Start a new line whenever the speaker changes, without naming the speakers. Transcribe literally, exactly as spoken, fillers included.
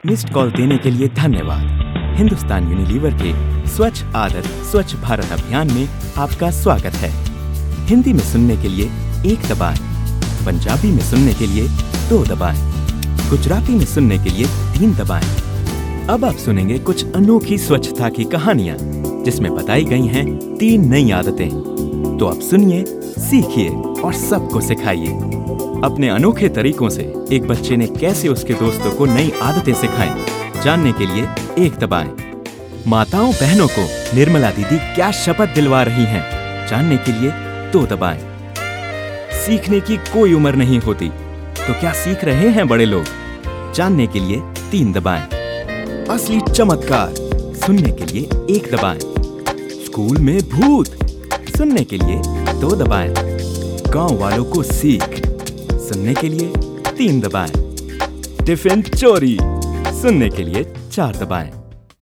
Missed call देने के लिए धन्यवाद। हिंदुस्तान यूनिलीवर के स्वच्छ आदत स्वच्छ भारत अभियान में आपका स्वागत है। हिंदी में सुनने के लिए एक दबाएं, पंजाबी में सुनने के लिए दो दबाएं, गुजराती में सुनने के लिए तीन दबाएं। अब आप सुनेंगे कुछ अनोखी स्वच्छता की कहानियाँ जिसमें बताई गई हैं तीन नई आदतें। तो अब सुनिए, सीखिए और सबको सिखाइए। अपने अनोखे तरीकों से एक बच्चे ने कैसे उसके दोस्तों को नई आदतें सिखाई, जानने के लिए एक दबाएं। माताओं बहनों को निर्मला दीदी क्या शपथ दिलवा रही हैं, जानने के लिए दो दबाएं। सीखने की कोई उम्र नहीं होती, तो क्या सीख रहे हैं बड़े लोग, जानने के लिए तीन दबाएं। असली चमत्कार सुनने के लिए एक दबाएं। स्कूल में भूत सुनने के लिए दो दबाएं। गांव वालों को सीख सुनने के लिए तीन दबाएं। टिफिन चोरी सुनने के लिए चार दबाएं।